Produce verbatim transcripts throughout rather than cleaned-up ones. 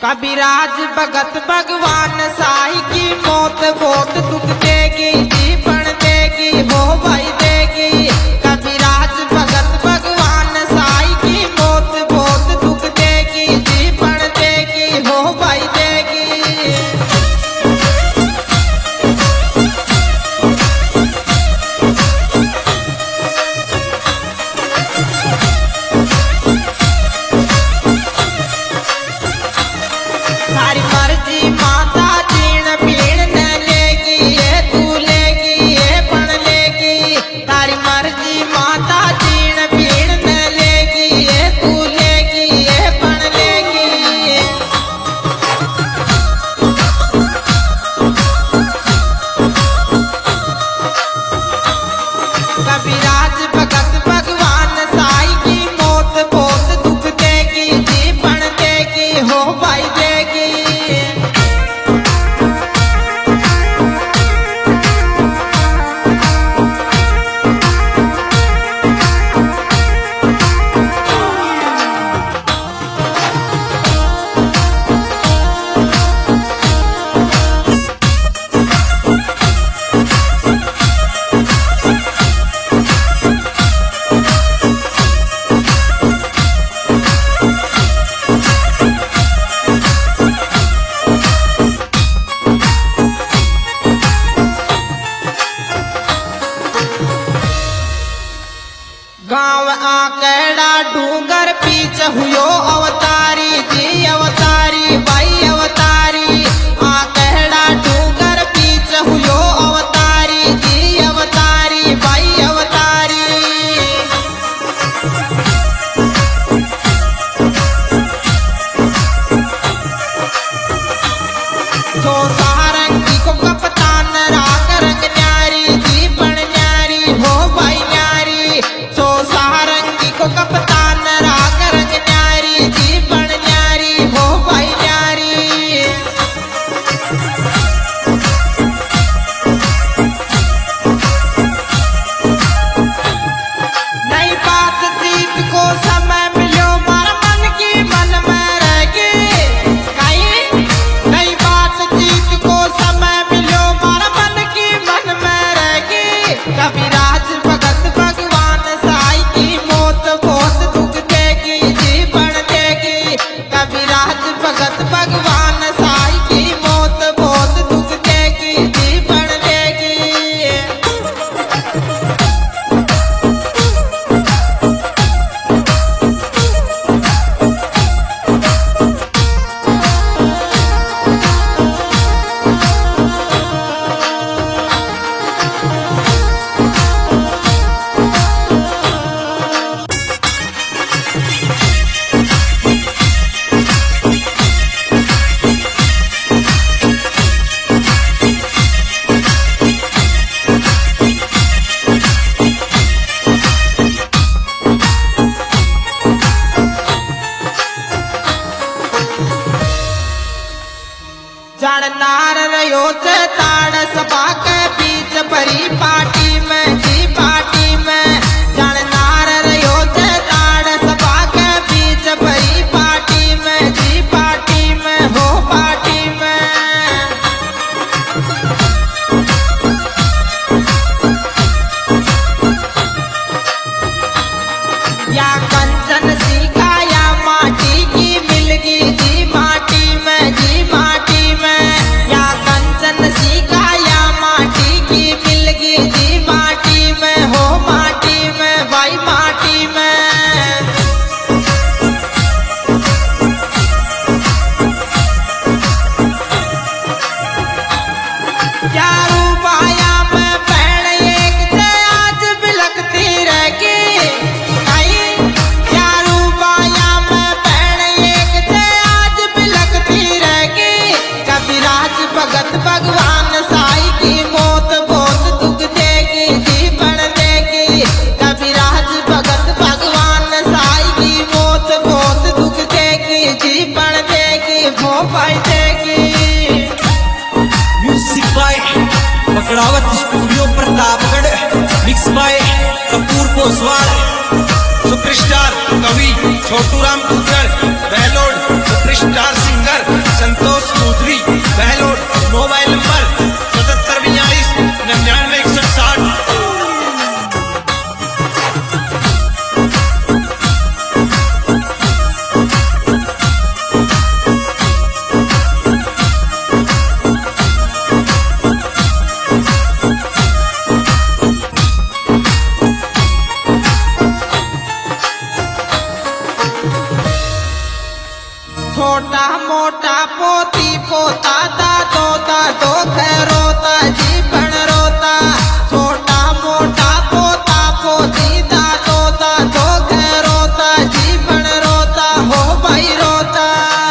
कविराज भगत भगवान साई की मौत बहुत दुख देगी, जीवन देगी, हो भाई देगी। कविराज भगत भगवान साई की मौत बहुत दुख देगी, जीवन देगी, हो भाई देगी। तारी मर्जी माता जीण पीण न लेगी, ये तू लेगी, ये पण लेगी। तारी मर्जी माता जीण पीण न लेगी, ये तू लेगी, ये पण लेगी। कविराज भगत भगवान साई की मौत बहुत दुख देगी, जीवन देगी, हो भाई देगी। गाँव आकेड़ा डूंगर पीछ हुयो अवतारी जी, अवतारी भाई अवतारी। आकेड़ा डूंगर पीछ हुयो अवतारी जी, अवतारी भाई अवतारी। जो सारंगी को कप्तान राग रंग न्यारी, जीवन न्यारी, हो भाई न्यारी। जो सारंगी को कप्तान राग रंग न्यारी, जीवन न्यारी, हो भाई न्यारी। नई बातचीत को समय मिलो, मारा मन की मन में रहेगी। कहीं नई बातचीत को समय मिलो, मारा मन की मन में रहेगी। कविराज भगत भगवान साई की मौत बहुत दुख देगी, जीवन देगी। कविराज भगत भगवान साई की मौत बहुत दुख देगी, जीवन देगी। जड़नार रहो से ताड़ सभा के बीच भरी पार्टी में जी, पार्टी में। जड़नार रहो से ताड़ सभा के बीच भरी पार्टी में जी, पार्टी में, हो पार्टी में। या कंचन सीखा या माटी की मिलगी जी, माटी में जी, माटी में। या कंचन सीखा या माटी की मिलगी जी, माटी में, हो माटी में, भाई माटी में। क्या रूपाया में बहन एक से आज बिलकती रहेगी। कहीं क्या रूपाया में बहन एक से आज बिलकती रहेगी। कविराज भगत भगवान साई की मौत बहुत दुख देगी, जीवन देगी। कविराज भगत भगवान साई की मौत बहुत दुख देगी, जीवन देगी, हो पाई देगी। Music by Pakdawat studio Pratapgarh, mix by Kapoor Poswal. Superstar Kavi Chhotu Ram Kukar, Bahlod superstar singer छोटा मोटा पोती पोता दादो दादो रोता जीवन रोता छोटा मोटा पोता पोती दादो दादो रोता जीवन रोता हो भाई रोता।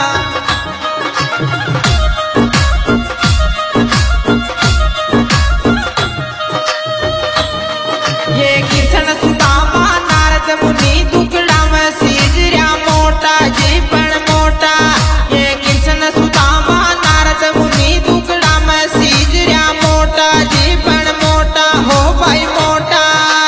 ये कृष्ण सुदामा नारद मुनि दुकड़ा में सीजरिया मोटा जीवन मोटा। ये कृष्ण सुदामा नारद मुनि दुकड़ा में सीजरिया मोटा जीवन मोटा हो भाई मोटा।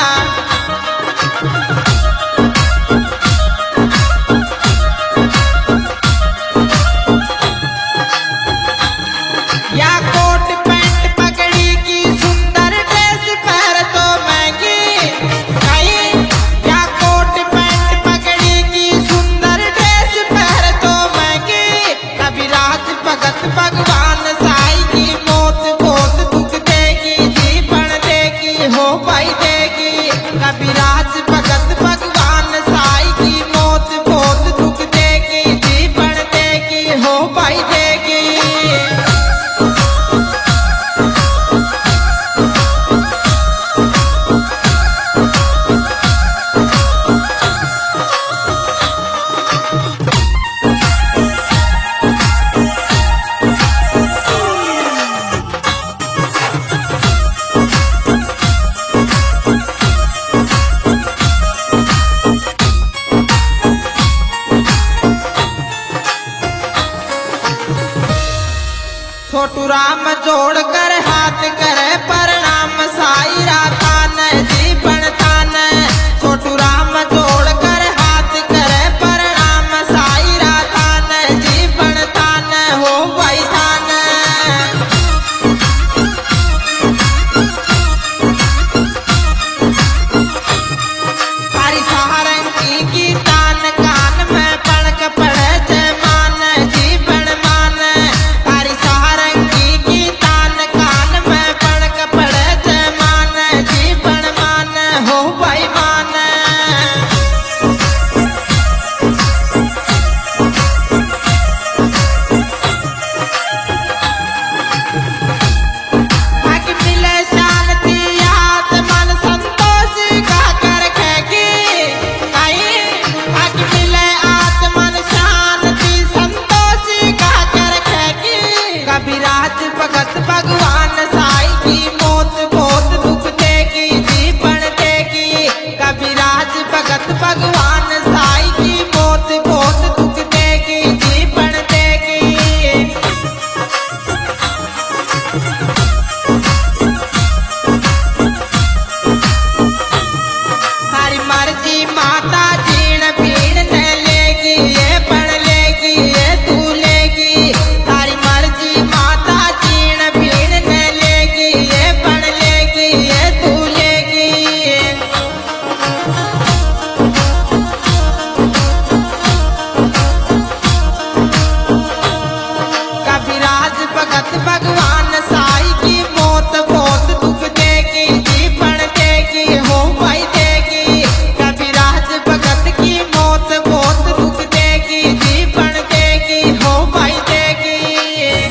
या कोट पैंट पगड़ी की सुंदर ड्रेस पहन तो महंगी नहीं। या कोट पैंट पगड़ी की सुंदर ड्रेस पहन तो महंगी। कबीराज भगत भगवान साई की मौत बहुत दुख देगी जीवन देगी हो भाई देगी। कबीराज भगत भगवान साई की मौत बहुत दुख देगी जीवन देगी हो भाई देगी। छोटू राम जोड़ कर हाथ करे प्रणाम साई राता ने जीवन थान। छोटू राम